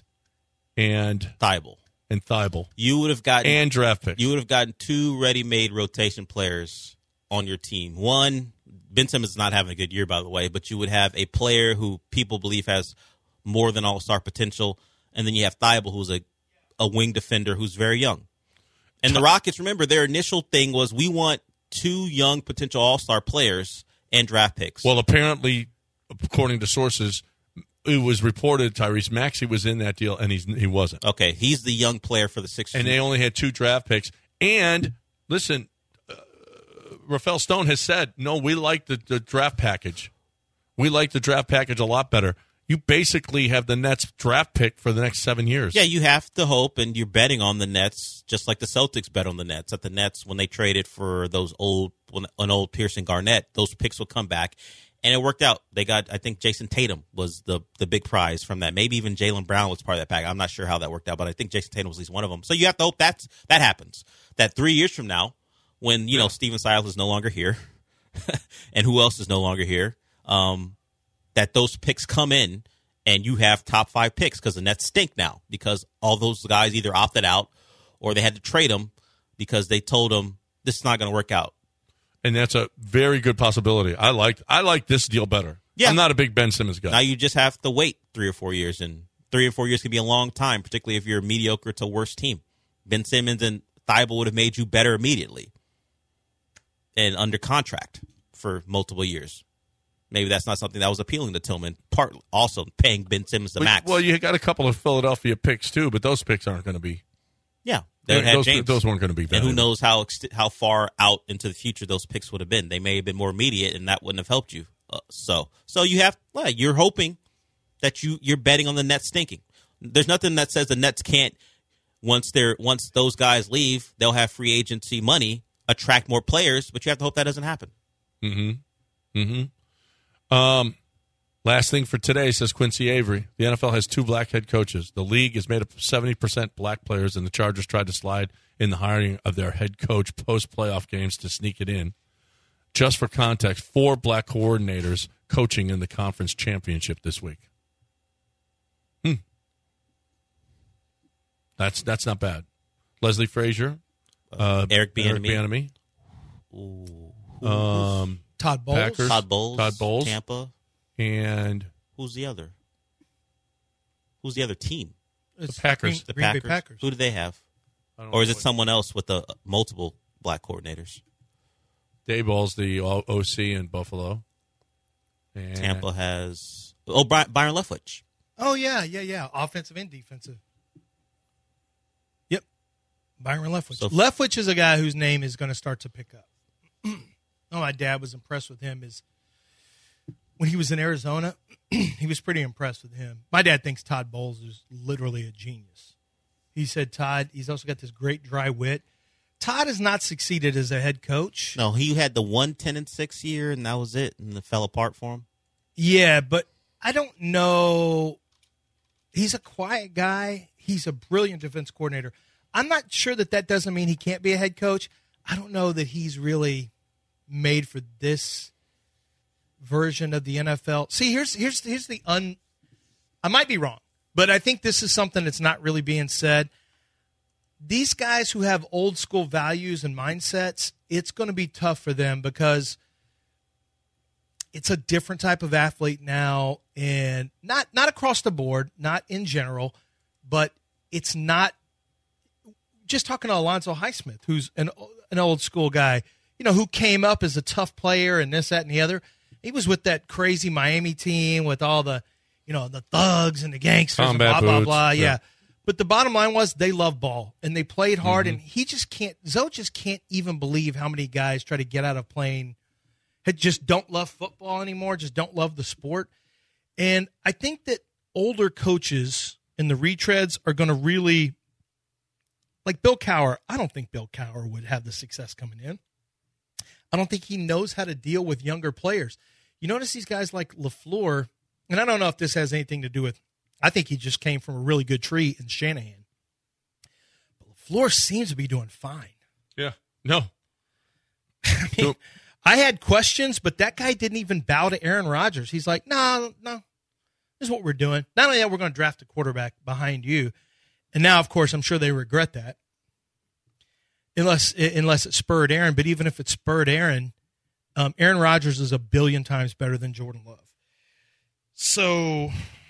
and Thibault? And Thibault. You would have gotten – And draft picks. You would have gotten two ready-made rotation players on your team. One – Ben Simmons is not having a good year, by the way, but you would have a player who people believe has more than all-star potential, and then you have Thibault, who's a, a wing defender who's very young. And the Rockets, remember, their initial thing was we want two young potential all-star players and draft picks. Well, apparently, according to sources, it was reported Tyrese Maxey was in that deal, and he's he wasn't. Okay, he's the young player for the Sixers. And they only had two draft picks. And, listen, Rafael Stone has said, no, we like the, the draft package. We like the draft package a lot better. You basically have the Nets draft pick for the next seven years. Yeah, you have to hope, and you're betting on the Nets, just like the Celtics bet on the Nets. That the Nets, when they traded for those old, an old Pearson Garnett, those picks would come back, and it worked out. They got, I think, Jason Tatum was the the big prize from that. Maybe even Jaylen Brown was part of that pack. I'm not sure how that worked out, but I think Jason Tatum was at least one of them. So you have to hope that's that happens. That three years from now, when, you know, Steven Silas is no longer here, and who else is no longer here, um, that those picks come in, and you have top five picks because the Nets stink now because all those guys either opted out or they had to trade them because they told them this is not going to work out. And that's a very good possibility. I like I like this deal better. Yeah. I'm not a big Ben Simmons guy. Now you just have to wait three or four years, and three or four years can be a long time, particularly if you're a mediocre to worse team. Ben Simmons and Thibault would have made you better immediately and under contract for multiple years. Maybe that's not something that was appealing to Tillman. Part also paying Ben Simmons the well, max. Well, you got a couple of Philadelphia picks too, but those picks aren't going to be. Yeah, they would have those, James. Those weren't going to be valuable. And who knows how how far out into the future those picks would have been? They may have been more immediate, and that wouldn't have helped you. Uh, so, so you have well, you're hoping that you you're betting on the Nets stinking. There's nothing that says the Nets can't once they're once those guys leave, they'll have free agency money, attract more players, but you have to hope that doesn't happen. Mm-hmm. Mm-hmm. Um, last thing for today, says Quincy Avery. The N F L has two black head coaches. The league is made up of seventy percent black players, and the Chargers tried to slide in the hiring of their head coach post-playoff games to sneak it in. Just for context, four black coordinators coaching in the conference championship this week. Hmm. That's that's not bad. Leslie Frazier. Uh, Eric Bieniemy. Eric Bieniemy. Um, Todd Bowles. Packers, Todd Bowles. Todd Bowles. Tampa. And who's the other? Who's the other team? It's the Packers. Green, the Green Packers. Bay Packers. Who do they have? Or is it someone else with the uh, multiple black coordinators? Dayball's the O C in Buffalo. And Tampa has oh By- Byron Leftwich. Oh yeah, yeah, yeah. Offensive and defensive. Yep, Byron Leftwich. So, Leftwich is a guy whose name is going to start to pick up. Oh, my dad was impressed with him. Is when he was in Arizona, he was pretty impressed with him. My dad thinks Todd Bowles is literally a genius. He said Todd. He's also got this great dry wit. Todd has not succeeded as a head coach. No, he had the one ten and six year, and that was it, and it fell apart for him. Yeah, but I don't know. He's a quiet guy. He's a brilliant defense coordinator. I'm not sure that that doesn't mean he can't be a head coach. I don't know that he's really made for this version of the N F L. See, here's here's here's the un. I might be wrong, but I think this is something that's not really being said. These guys who have old school values and mindsets, it's going to be tough for them because it's a different type of athlete now, and not not across the board, not in general, but it's not. Just talking to Alonzo Highsmith, who's an an old school guy, you know, who came up as a tough player and this, that, and the other. He was with that crazy Miami team with all the, you know, the thugs and the gangsters Combat and blah, blah, boots. blah. Yeah. Yeah. But the bottom line was they love ball, and they played hard, Mm-hmm. and he just can't – Zoe just can't even believe how many guys try to get out of playing – just don't love football anymore, just don't love the sport. And I think that older coaches in the retreads are going to really – like Bill Cowher, I don't think Bill Cowher would have the success coming in. I don't think he knows how to deal with younger players. You notice these guys like LaFleur, and I don't know if this has anything to do with – I think he just came from a really good tree in Shanahan. But LaFleur seems to be doing fine. Yeah. No. I mean, I had questions, but that guy didn't even bow to Aaron Rodgers. He's like, no, no, this is what we're doing. Not only that, we're going to draft a quarterback behind you. And now, of course, I'm sure they regret that. Unless unless it spurred Aaron. But even if it spurred Aaron, um, Aaron Rodgers is a billion times better than Jordan Love. So...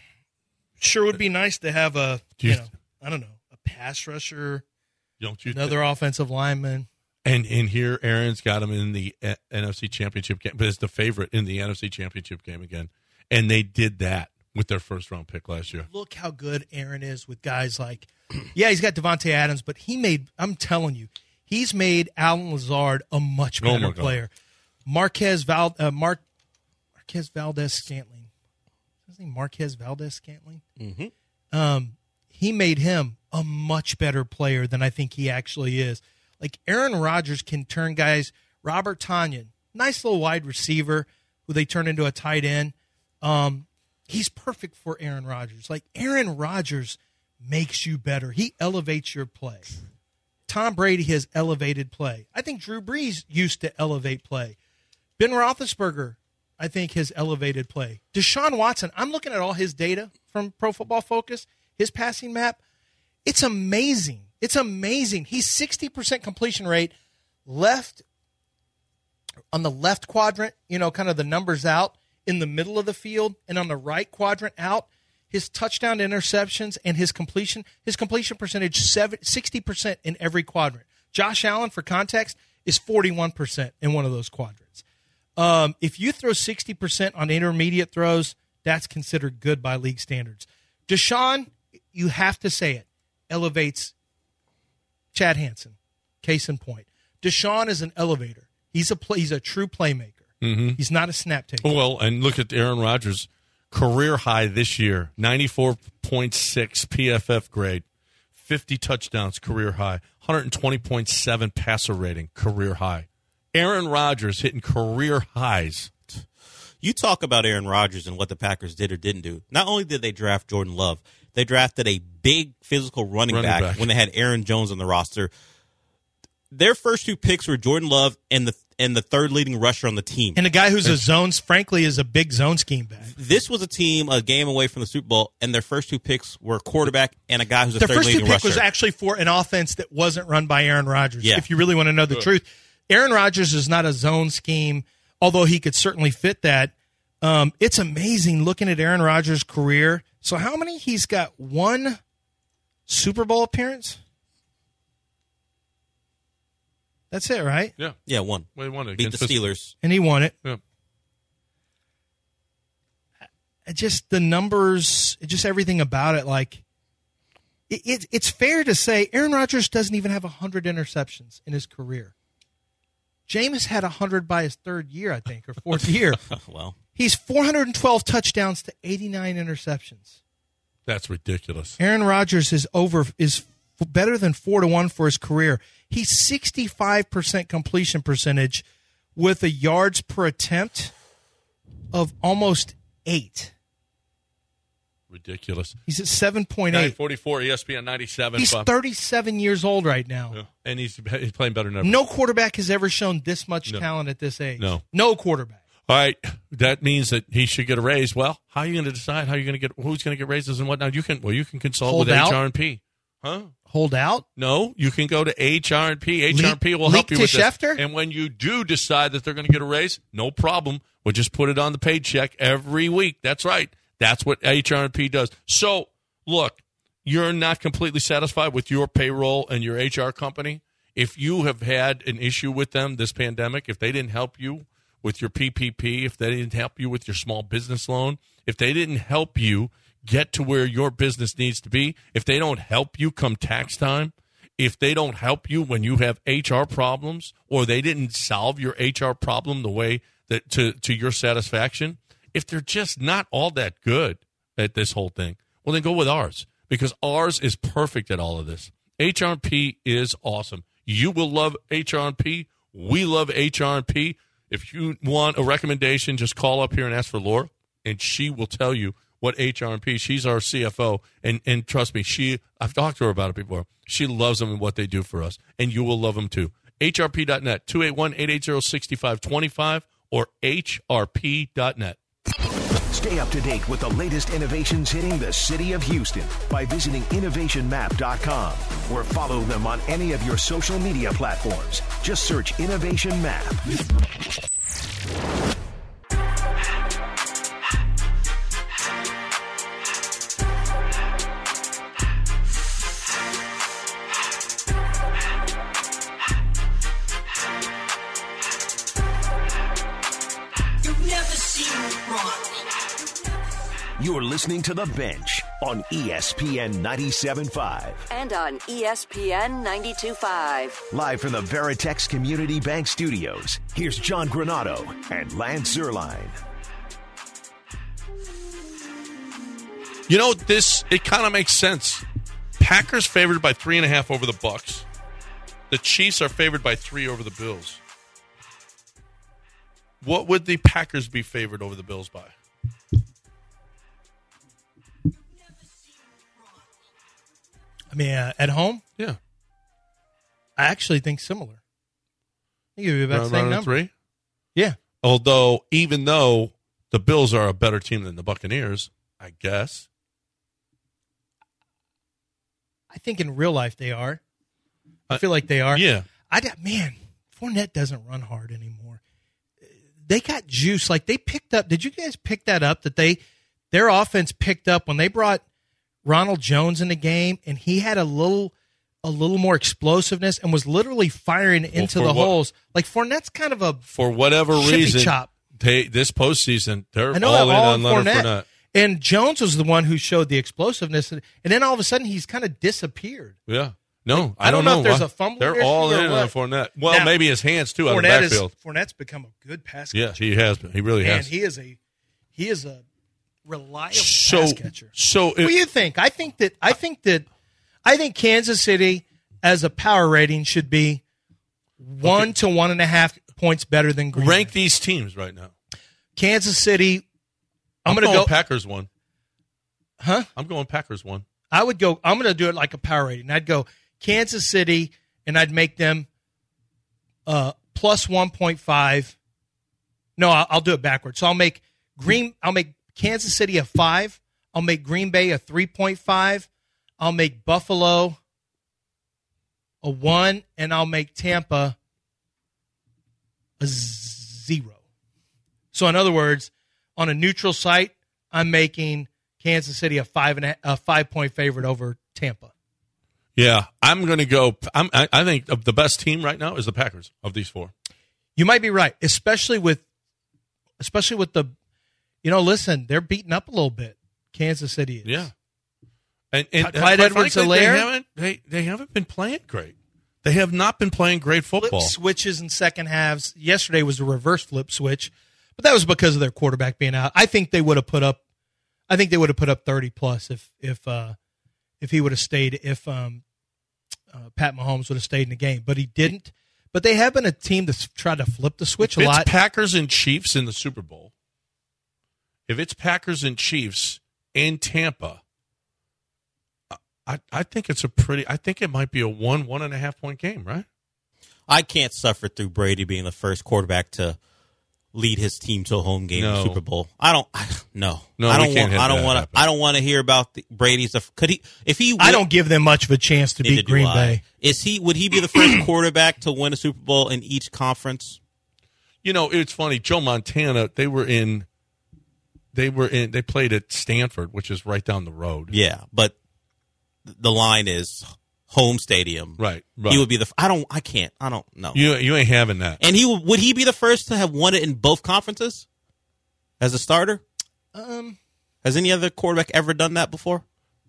Sure would be nice to have a, you, you know, I don't know, a pass rusher, don't you another th- offensive lineman. And and here Aaron's got him in the N F C Championship game, but it's the favorite in the N F C Championship game again. And they did that with their first round pick last year. Look how good Aaron is with guys like, yeah, he's got Devontae Adams, but he made, I'm telling you, he's made Alan Lazard a much better oh player. Marquez Val, uh, Mark, Marquez Valdez-Scantling. His name Marquez Valdez-Scantling. Mm-hmm. Um, he made him a much better player than I think he actually is. Like Aaron Rodgers can turn guys. Robert Tonyan, nice little wide receiver who they turn into a tight end. Um, he's perfect for Aaron Rodgers. Like Aaron Rodgers makes you better. He elevates your play. Tom Brady has elevated play. I think Drew Brees used to elevate play. Ben Roethlisberger, I think, has elevated play. Deshaun Watson, I'm looking at all his data from Pro Football Focus, his passing map. It's amazing. It's amazing. He's sixty percent completion rate left on the left quadrant, you know, kind of the numbers out in the middle of the field, and on the right quadrant out, his touchdown to interceptions and his completion, his completion percentage, sixty percent in every quadrant. Josh Allen, for context, is forty-one percent in one of those quadrants. Um, if you throw sixty percent on intermediate throws, that's considered good by league standards. Deshaun, you have to say it, elevates Chad Hansen. Case in point. Deshaun is an elevator. He's a play, he's a true playmaker. Mm-hmm. He's not a snap taker. Well, and look at Aaron Rodgers' career high this year, ninety-four point six P F F grade, fifty touchdowns, career high, one twenty point seven passer rating, career high. Aaron Rodgers hitting career highs. You talk about Aaron Rodgers and what the Packers did or didn't do. Not only did they draft Jordan Love, they drafted a big physical running, running back, back when they had Aaron Jones on the roster. Their first two picks were Jordan Love and the and the third leading rusher on the team. And a guy who's a zones, frankly, is a big zone scheme back. This was a team a game away from the Super Bowl, and their first two picks were a quarterback and a guy who's a Their third first two leading pick rusher. was actually for an offense that wasn't run by Aaron Rodgers, Yeah. if you really want to know the Good. truth. Aaron Rodgers is not a zone scheme, although he could certainly fit that. Um, it's amazing looking at Aaron Rodgers' career. So how many? He's got one Super Bowl appearance? That's it, right? Yeah. yeah, one. Well, he won it Beat the against Steelers. And he won it. Yeah. It just the numbers, it just everything about it. Like it, it, it's fair to say Aaron Rodgers doesn't even have one hundred interceptions in his career. Jameis had one hundred by his third year, I think, or fourth year. Well, He's four hundred twelve touchdowns to eighty-nine interceptions. That's ridiculous. Aaron Rodgers is over is f- better than four to one for his career. He's sixty-five percent completion percentage with a yards per attempt of almost eight. Ridiculous. He's at seven point nine eight. forty-four, E S P N ninety-seven. He's Bob. thirty-seven years old right now. Yeah. And he's he's playing better than ever. No quarterback has ever shown this much No. talent at this age. No. No quarterback. All right, that means that he should get a raise. Well, how are you going to decide how you're going to get who's going to get raises and whatnot? You can well, you can consult Hold with out? H R and P, huh? Hold out? No, you can go to H R and P. H R and P will leak help you to with this. Schefter? And when you do decide that they're going to get a raise, no problem. We'll just put it on the paycheck every week. That's right. That's what H R and P does. So, look, you're not completely satisfied with your payroll and your H R company. If you have had an issue with them this pandemic, if they didn't help you with your P P P, if they didn't help you with your small business loan, if they didn't help you get to where your business needs to be, if they don't help you come tax time, if they don't help you when you have H R problems, or they didn't solve your H R problem the way that to, to your satisfaction, if they're just not all that good at this whole thing, well, then go with ours, because ours is perfect at all of this. H R P is awesome. You will love H R P. We love H R P. If you want a recommendation, just call up here and ask for Laura, and she will tell you what H R P. She's our C F O, and and trust me, she I've talked to her about it before. She loves them and what they do for us, and you will love them too. H R P dot net, two eight one, eight eight zero, six five two five, or H R P dot net. Stay up to date with the latest innovations hitting the city of Houston by visiting innovation map dot com, or follow them on any of your social media platforms. Just search Innovation Map. You're listening to The Bench on E S P N ninety-seven point five. And on E S P N ninety-two point five. Live from the Veritex Community Bank Studios, here's John Granato and Lance Zierlein. You know, this, it kind of makes sense. Packers favored by three and a half over the Bucks. The Chiefs are favored by three over the Bills. What would the Packers be favored over the Bills by? I mean, uh, at home? Yeah. I actually think similar. I think it would be about the same number. Three? Yeah. Although, even though the Bills are a better team than the Buccaneers, I guess. I think in real life they are. I feel like they are. Yeah. I man, Fournette doesn't run hard anymore. They got juice. Like they picked up. Did you guys pick that up? That they their offense picked up when they brought Ronald Jones in the game, and he had a little a little more explosiveness and was literally firing Well, into for the what- holes. Like Fournette's kind of a For whatever chippy reason, chop. they this postseason, they're I know all that in all on in Leonard Fournette. Fournette. And Jones was the one who showed the explosiveness, and then all of a sudden he's kind of disappeared. Yeah. No, I I don't don't know if there's why. a fumble They're issue all or in what. on Fournette. Well, Now, maybe his hands, too, out of the Fournette backfield. is Fournette's become a good pass catcher. Yeah, he has been. He really Man, has. he is a he is a reliable So- pass catcher. so what do you think? I think that I think that I think Kansas City as a power rating should be one Okay. to one and a half points better than Green Rank Bay. these teams right now. Kansas City. I'm, I'm going to going go. Packers one. Huh? I'm going Packers one. I would go. I'm going to do it like a power rating. I'd go Kansas City, and I'd make them uh, plus one point five. No, I'll, I'll do it backwards. So I'll make Green. I'll make Kansas City a five. I'll make Green Bay a three point five. I'll make Buffalo a one, and I'll make Tampa a zero. So in other words, on a neutral site, I'm making Kansas City a five and a, a five point favorite over Tampa. Yeah, I'm going to go. I'm, I, I think the best team right now is the Packers of these four. You might be right, especially with, especially with the, you know, listen, they're beating up a little bit. Kansas City is. Yeah, and, and Clyde quite Edwards-Helaire? they haven't they, they haven't been playing great. They have not been playing great football. Flip switches in second halves. Yesterday was a reverse flip switch, but that was because of their quarterback being out. I think they would have put up, I think they would have put up thirty plus if if uh, if he would have stayed. If um, uh, Pat Mahomes would have stayed in the game, but he didn't. But they have been a team that's tried to flip the switch If a lot. it's Packers and Chiefs in the Super Bowl, if it's Packers and Chiefs in Tampa, I, I think it's a pretty. I think it might be a one one and a half point game, right? I can't suffer through Brady being the first quarterback to lead his team to a home game in No. the Super Bowl. I don't. I, no, No, I we don't can't want. have I don't that want happen. to. I don't want to hear about the, Brady's. Could he? If he, I win- don't give them much of a chance to neither beat do Green I. Bay. Is he? Would he be the first quarterback to win a Super Bowl in each conference? You know, it's funny. Joe Montana. They were in. They were in. They played at Stanford, which is right down the road. Yeah, but the line is home stadium, Right, right. he would be the. I don't. I can't. I don't know. You you ain't having that. And he would he be the first to have won it in both conferences as a starter? Um, Has any other quarterback ever done that before?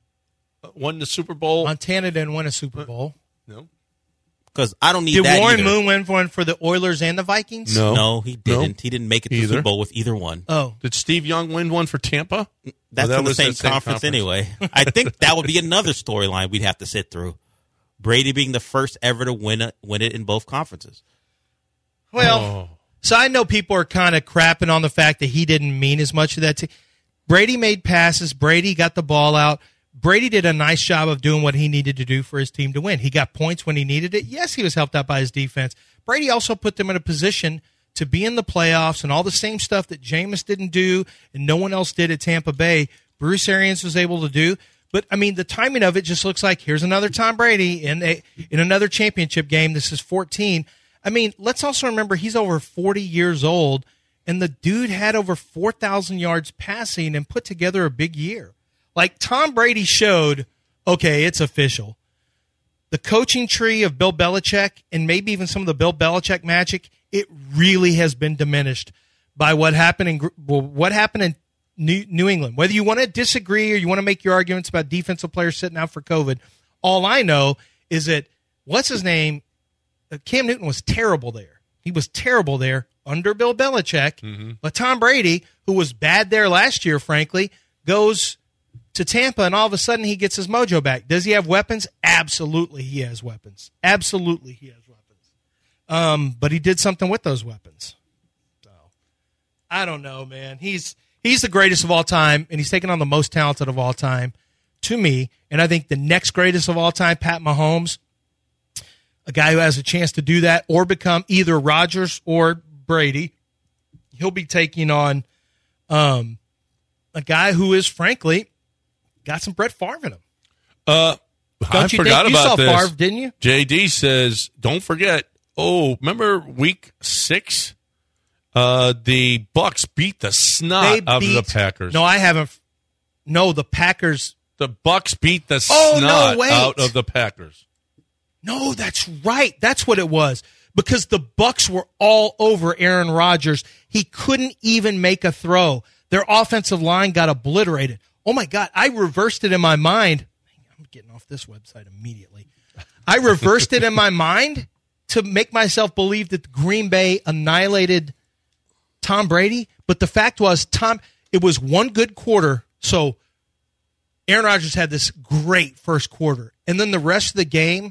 Won the Super Bowl? Montana didn't win a Super Bowl. No. Because I don't need Did that Warren either. Moon win one for the Oilers and the Vikings? No. No, he didn't. No. He didn't make it to the Either. Super Bowl with either one. Oh. Did Steve Young win one for Tampa? That's Well, that in the was same, the same conference, conference. anyway. I think that would be another storyline we'd have to sit through. Brady being the first ever to win it, win it in both conferences. Well, Oh. so I know people are kind of crapping on the fact that he didn't mean as much to that team. Brady made passes. Brady got the ball out. Brady did a nice job of doing what he needed to do for his team to win. He got points when he needed it. Yes, he was helped out by his defense. Brady also put them in a position to be in the playoffs and all the same stuff that Jameis didn't do and no one else did at Tampa Bay. Bruce Arians was able to do. But, I mean, the timing of it just looks like here's another Tom Brady in, a, in another championship game. This is fourteen. I mean, let's also remember he's over forty years old, and the dude had over four thousand yards passing and put together a big year. Like, Tom Brady showed, okay, it's official. The coaching tree of Bill Belichick and maybe even some of the Bill Belichick magic, it really has been diminished by what happened in well, what happened in New, New England. Whether you want to disagree or you want to make your arguments about defensive players sitting out for COVID, all I know is that, what's his name, uh, Cam Newton was terrible there. He was terrible there under Bill Belichick. Mm-hmm. But Tom Brady, who was bad there last year, frankly, goes to Tampa, and all of a sudden he gets his mojo back. Does he have weapons? Absolutely he has weapons. Absolutely he has weapons. Um, but he did something with those weapons. So, I don't know, man. He's he's the greatest of all time, and he's taken on the most talented of all time to me. And I think the next greatest of all time, Pat Mahomes, a guy who has a chance to do that or become either Rodgers or Brady, he'll be taking on um, a guy who is, frankly, got some Brett Favre in him. Uh, Don't I you forgot think? You about saw this. Favre, didn't you? J D says, don't forget. Oh, remember week six? Uh, the Bucks beat the snot They out beat- of the Packers. No, I haven't. No, the Packers. The Bucks beat the Oh, no, snot wait. out of the Packers. No, that's right. That's what it was. Because the Bucks were all over Aaron Rodgers. He couldn't even make a throw. Their offensive line got obliterated. Oh, my God. I reversed it in my mind. I'm getting off this website immediately. I reversed it in my mind to make myself believe that Green Bay annihilated Tom Brady. But the fact was, Tom, it was one good quarter. So Aaron Rodgers had this great first quarter. And then the rest of the game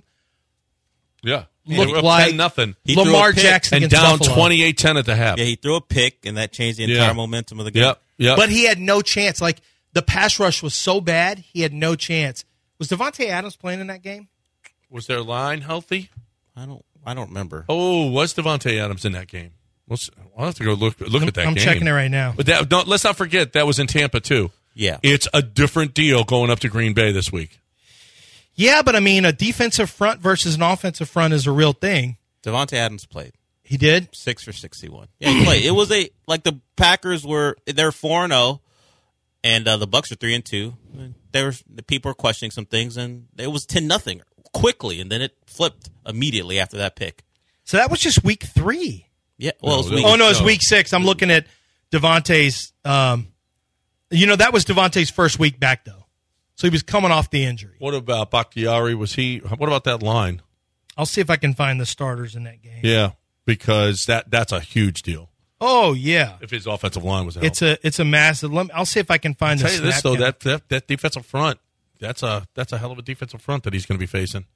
Yeah. looked They were up like ten nothing. He threw Lamar a pick Jackson And against down Buffalo. twenty-eight ten at the half. Yeah, he threw a pick, and that changed the entire Yeah. momentum of the game. Yep. Yep. But he had no chance. Like, the pass rush was so bad, he had no chance. Was Devontae Adams playing in that game? Was their line healthy? I don't. I don't remember. Oh, was Devontae Adams in that game? Let's, I'll have to go look look at that I'm game. checking it right now. But that, don't, let's not forget, that was in Tampa, too. Yeah. It's a different deal going up to Green Bay this week. Yeah, but I mean, a defensive front versus an offensive front is a real thing. Devontae Adams played He did? six for sixty-one. Yeah, he played. It was a like the Packers were they're four and zero, and uh, the Bucks are three and two. There were the people were questioning some things, and it was ten nothing quickly, and then it flipped immediately after that pick. So that was just week three. Yeah. Well, it was No, week, Oh, no, it's No. week six. I'm looking at Devontae's. Um, you know, that was Devontae's first week back, though. So he was coming off the injury. What about Bakhtiari? Was he? What about that line? I'll see if I can find the starters in that game. Yeah, because that that's a huge deal. Oh, yeah. If his offensive line was out, It's a it's a massive. Let me, I'll see if I can find I'll the tell you this snap though, count. that, that that defensive front, that's a that's a hell of a defensive front that he's going to be facing.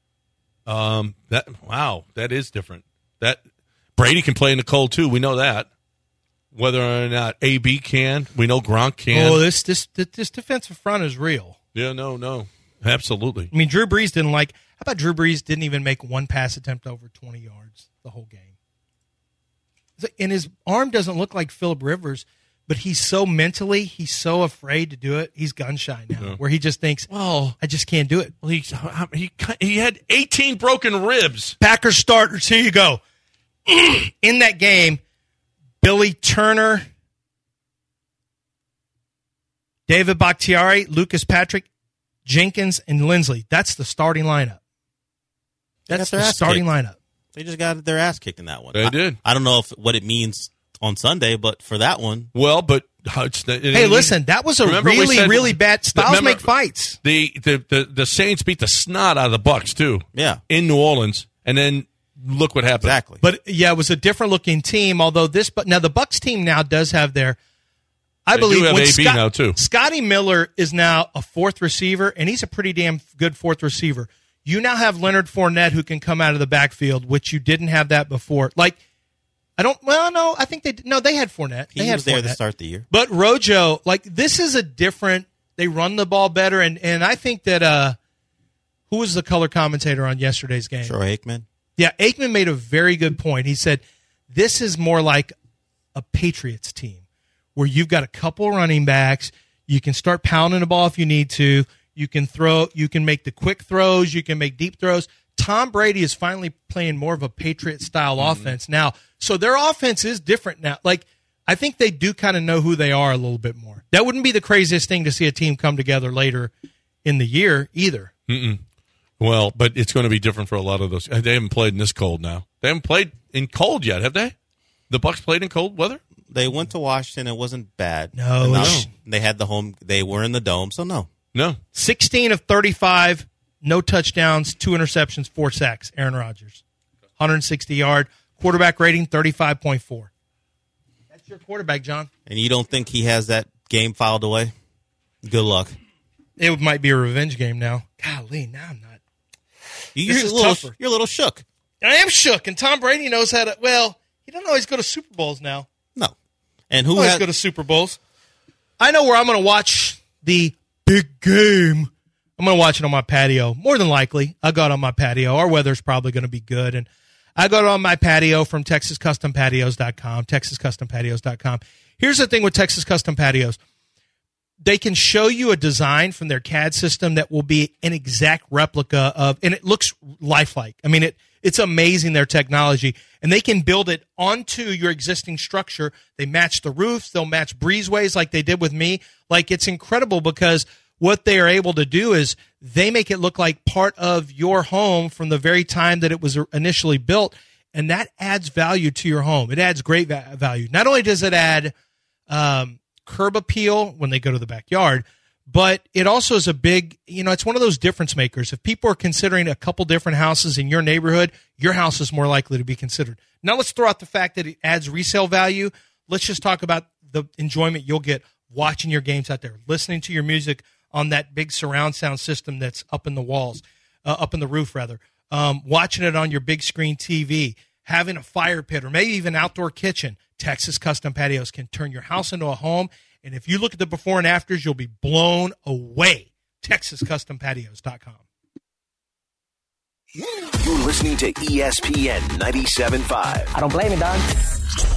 Um, that wow, that is different. That Brady can play in the cold too. We know that. Whether or not A B can, we know Gronk can. Oh, this this this defensive front is real. yeah, no, no, absolutely. I mean, Drew Brees didn't like. How about Drew Brees didn't even make one pass attempt over twenty yards the whole game? It's like- And his arm doesn't look like Phillip Rivers, but he's so mentally, he's so afraid to do it. He's gun shy now, Yeah. where he just thinks, Well, I just can't do it. well, he he he had eighteen broken ribs. Packers starters, here you go. In that game, Billy Turner, David Bakhtiari, Lucas Patrick, Jenkins, and Lindsley. That's the starting lineup. That's their the ass starting kicked. lineup. They just got their ass kicked in that one. They I, did. I don't know if what it means on Sunday, but for that one, Well, but it's, it, Hey, listen, that was a Remember we really, said- really bad. Styles remember- make fights. The, the the the Saints beat the snot out of the Bucks too. Yeah. in New Orleans, and then look what happened. exactly. But yeah, it was a different looking team. Although this, but now the Bucks team now does have their. I They do believe have when A B Scott- now, too. Scotty Miller is now a fourth receiver, and he's a pretty damn good fourth receiver. You now have Leonard Fournette who can come out of the backfield, which you didn't have that before. Like, I don't. Well, no, I think they no, they had Fournette. he They had was there Fournette. to start the year. But Rojo, like this is a different. They run the ball better, and and I think that uh, who was the color commentator on yesterday's game? Troy Aikman. Yeah, Aikman made a very good point. He said this is more like a Patriots team where you've got a couple running backs. You can start pounding the ball if you need to. You can throw. You can make the quick throws. You can make deep throws. Tom Brady is finally playing more of a Patriot-style Mm-hmm. offense now. So their offense is different now. Like, I think they do kind of know who they are a little bit more. That wouldn't be the craziest thing to see a team come together later in the year either. Mm-mm. Well, but it's going to be different for a lot of those. They haven't played in this cold now. They haven't played in cold yet, have they? The Bucks played in cold weather? They went to Washington. It wasn't bad. No, And it's- they had the home. They were in the dome, so no. No. sixteen of thirty-five, no touchdowns, two interceptions, four sacks. Aaron Rodgers, one hundred sixty yard quarterback rating, thirty-five point four. That's your quarterback, John. And you don't think he has that game filed away? Good luck. It might be a revenge game now. Golly, now I'm not. You're This a is little. tougher. You're a little shook. I am shook, and Tom Brady knows how to. Well, he doesn't always go to Super Bowls now. No. And who Always has? go to Super Bowls. I know where I'm going to watch the big game. I'm going to watch it on my patio. More than likely, I got it on my patio. Our weather's probably going to be good, and I got it on my patio from Texas Custom Patios dot com, Texas Custom Patios dot com. Here's the thing with Texas Custom Patios. They can show you a design from their C A D system that will be an exact replica of, and it looks lifelike. I mean, it it's amazing, their technology. And they can build it onto your existing structure. They match the roofs. They'll match breezeways like they did with me. Like, it's incredible because what they are able to do is they make it look like part of your home from the very time that it was initially built. And that adds value to your home. It adds great va- value. Not only does it add um, curb appeal when they go to the backyard, but it also is a big, you know, it's one of those difference makers. If people are considering a couple different houses in your neighborhood, your house is more likely to be considered. Now let's throw out the fact that it adds resale value. Let's just talk about the enjoyment you'll get watching your games out there, listening to your music on that big surround sound system that's up in the walls, uh, up in the roof rather, um, watching it on your big screen T V, having a fire pit or maybe even outdoor kitchen. Texas Custom Patios can turn your house into a home. And if you look at the before and afters, you'll be blown away. Texas Custom Patios dot com. You're listening to E S P N ninety-seven point five. I don't blame you, Don.